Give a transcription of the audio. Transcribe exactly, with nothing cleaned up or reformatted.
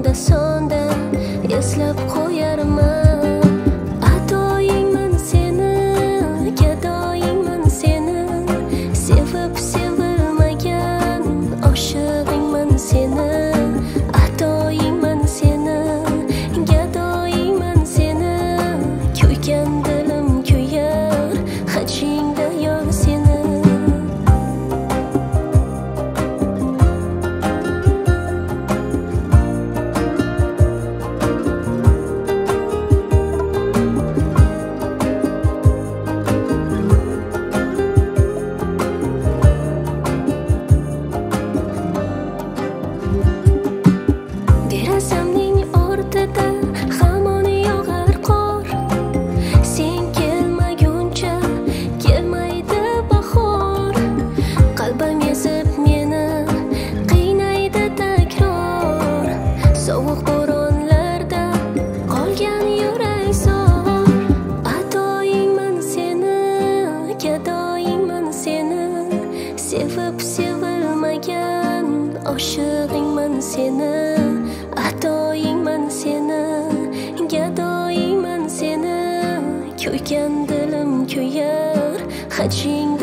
onda sonda eslab qo'yarman. Atoyingman seni, gadoyingman seni, sevib sevilmagan oshig'ingman seni. Atoyingman seni, gadoyingman seni, kuygan dilim kuyar hajingda yor seni. Derasamning o'rtida hamon yog'ar qor, sen kelmaguncha kelmaydi bahor. Qalbim ezib meni qiynaydi takror, sovuq bo'ronlarda qolgan yurak zor. Atoyingman seni, gadoyingman seni, sevib sevilmagan oshig'ingman seni. Atoyingman seni, gadoyingman seni, kuygan dilim kuyar hajing